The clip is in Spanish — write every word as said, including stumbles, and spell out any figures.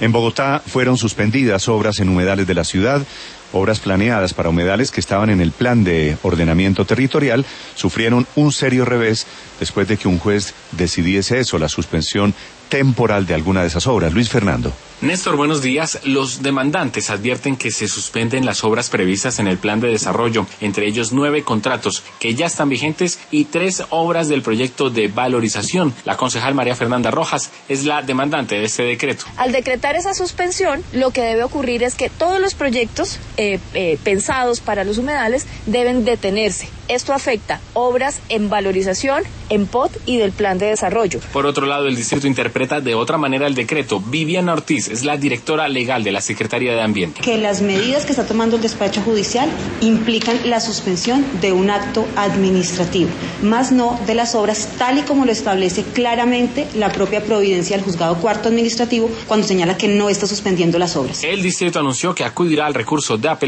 En Bogotá fueron suspendidas obras en humedales de la ciudad. Obras planeadas para humedales que estaban en el plan de ordenamiento territorial sufrieron un serio revés después de que un juez decidiese eso, la suspensión temporal de alguna de esas obras. Luis Fernando. Néstor, buenos días. Los demandantes advierten que se suspenden las obras previstas en el plan de desarrollo, entre ellos nueve contratos que ya están vigentes y tres obras del proyecto de valorización. La concejal María Fernanda Rojas es la demandante de este decreto. Al decretar esa suspensión, lo que debe ocurrir es que todos los proyectos eh, eh, pensados para los humedales deben detenerse. Esto afecta obras en valorización, en P O T y del plan de desarrollo. Por otro lado, el distrito interpreta de otra manera el decreto. Viviana Ortiz es la directora legal de la Secretaría de Ambiente. Que las medidas que está tomando el despacho judicial implican la suspensión de un acto administrativo, más no de las obras tal y como lo establece claramente la propia providencia del juzgado cuarto administrativo cuando señala que no está suspendiendo las obras. El distrito anunció que acudirá al recurso de apelación